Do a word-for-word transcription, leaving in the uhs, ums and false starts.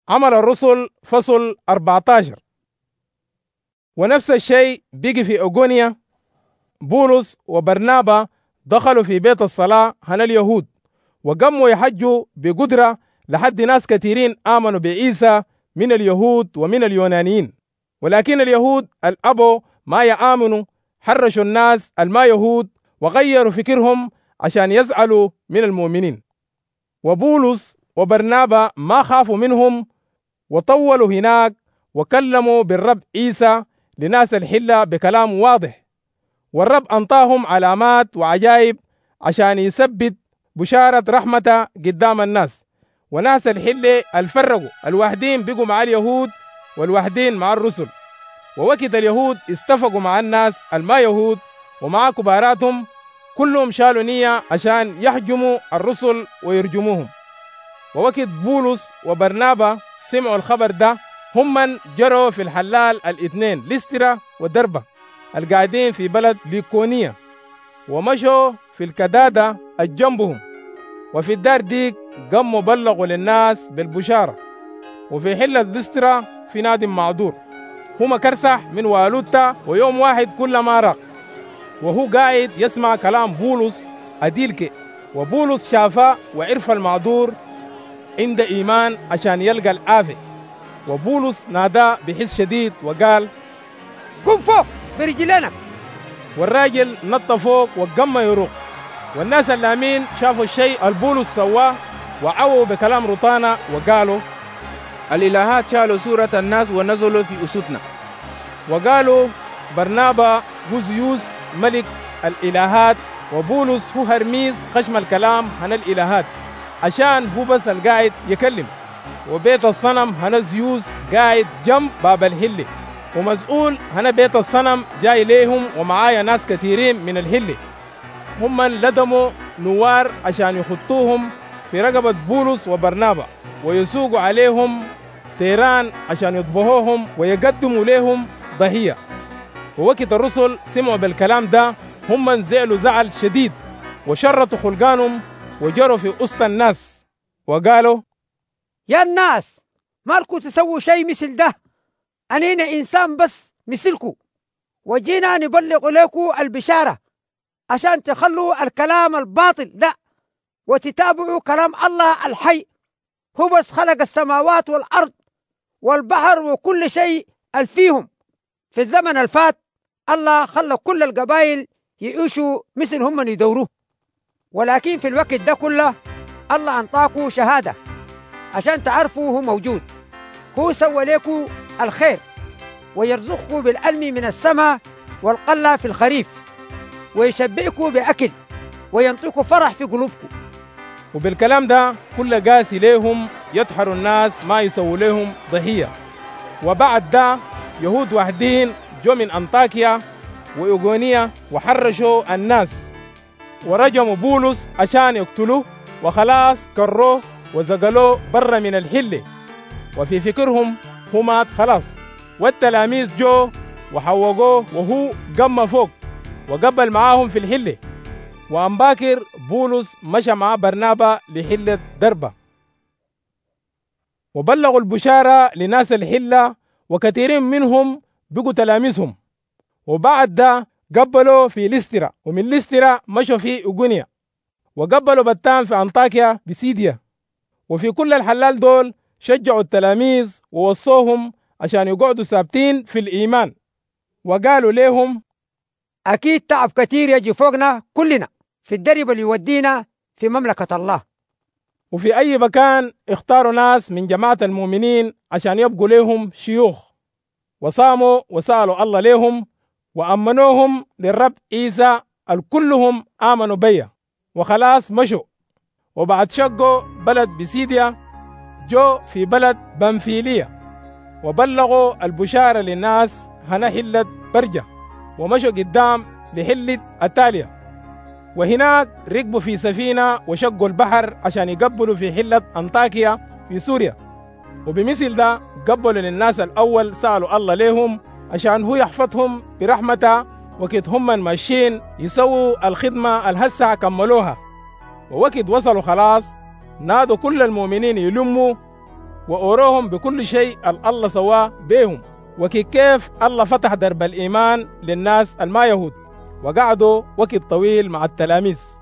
عمل الرسل فصل أربعة عشر. ونفس الشيء بيجي في أغونيا. بولس وبرنابا دخلوا في بيت الصلاة هنا اليهود، وقاموا يحجوا بقدرة لحد ناس كثيرين آمنوا بعيسى من اليهود ومن اليونانيين. ولكن اليهود الأبو ما يآمنوا حرشوا الناس الما يهود وغيروا فكرهم عشان يزعلوا من المؤمنين. وبولس وبرنابا ما خافوا منهم وطولوا هناك وكلموا بالرب عيسى لناس الحلة بكلام واضح، والرب أنطاهم علامات وعجائب عشان يثبت بشارة رحمته قدام الناس. وناس الحلة الفرقوا، الواحدين بقوا مع اليهود والواحدين مع الرسل. ووقت اليهود استفقوا مع الناس الما يهود ومع كباراتهم، كلهم شالوا نية عشان يحجموا الرسل ويرجموهم. ووقت بولس وبرنابا سمعوا الخبر ده، هم من جروا في الحلال الاثنين ليسترا ودربة القاعدين في بلد ليكونية، ومشوا في الكدادة الجنبهم. وفي الدار ديك قاموا بلغوا للناس بالبشارة. وفي حلة ليسترا في نادي معذور هو كرسح من والوتا، ويوم واحد كل ما راق وهو قاعد يسمع كلام بولس أديلك، وبولس شافه وعرف المعذور عند إيمان عشان يلقى العافية. وبولس نادى بحس شديد وقال: قم فوق برجلنا. والراجل نط فوق وقام يروق. والناس اللامين شافوا الشيء البولس سواه وعووا بكلام رطانة وقالوا: الإلهات شالوا صورة الناس ونزلوا في أسودنا. وقالوا برنابا هو زيوس ملك الإلهات، وبولس هو هرميس خشم الكلام هنا الإلهات، عشان هو بس القاعد يكلم. وبيت الصنم هنا زيوس قاعد جنب باب الهلة، ومسؤول هنا بيت الصنم جاي ليهم ومعايا ناس كثيرين من الهلة. هم من لدموا نوار عشان يخطوهم في رقبة بولس وبرنابا ويسوقوا عليهم تيران عشان يطبخوهم ويقدموا لهم ضحية. ووقت الرسل سمعوا بالكلام ده، هم من زعلوا زعل شديد وشرطوا خلقانهم وجروا في وسط الناس وقالوا: يا الناس، مالكوا تسووا شيء مثل ده؟ أنينا إنسان بس مثلكوا، وجينا نبلغ لكم البشارة عشان تخلوا الكلام الباطل ده وتتابعوا كلام الله الحي. هو بس خلق السماوات والأرض والبحر وكل شيء الفيهم. في الزمن الفات الله خلى كل القبائل يعيشوا مثل هم يدوروه، ولكن في الوقت ده كله الله أنطاكوا شهادة عشان تعرفوا هو موجود. هو سوى لكم الخير ويرزقكم بالعلم من السماء والقلة في الخريف، ويشبعكم بأكل وينطيكم فرح في قلوبكم. وبالكلام ده كل قاسي ليهم يطحروا الناس ما يسووا لهم ضحية. وبعد ده يهود واحدين جو من أنطاكيا وإيغونيا وحرشوا الناس ورجموا بولس عشان يقتلوه، وخلاص كروه وزقلوه برا من الحلة. وفي فكرهم هو مات خلاص. والتلاميذ جو وحوقوه وهو قام فوق وقبل معاهم في الحلة. وأنباكر بولس مشى مع برنابا لحلة دربة وبلغوا البشارة لناس الحلة، وكثيرين منهم بقوا تلاميذهم. وبعد ده قبلوا في ليسترا، ومن ليسترا مشوا في أغونيا، وقبلوا بتان في أنطاكيا بسيديا. وفي كل الحلال دول شجعوا التلاميذ ووصوهم عشان يقعدوا ثابتين في الإيمان، وقالوا لهم: أكيد تعب كتير يجي فوقنا كلنا في الدرب اللي يودينا في مملكة الله. وفي أي مكان اختاروا ناس من جماعة المؤمنين عشان يبقوا لهم شيوخ، وصاموا وسألوا الله لهم وأمنوهم للرب عيسى. الكلهم آمنوا بيا وخلاص مشوا. وبعد شقوا بلد بسيديا جو في بلد بنفيلية وبلغوا البشارة للناس هنا حلة برجة، ومشوا قدام لحلة أتاليا. وهناك ركبوا في سفينة وشقوا البحر عشان يقبلوا في حلة أنطاكيا في سوريا. وبمثل ده قبلوا للناس الأول، سألوا الله لهم عشان هو يحفظهم برحمته وقت هم ماشيين يسووا الخدمة الهسة كملوها. ووقت وصلوا خلاص نادوا كل المؤمنين يلموا، وأوروهم بكل شيء الله سواه بيهم، وكيف الله فتح درب الإيمان للناس الما يهود، وقعدوا وقت طويل مع التلاميذ.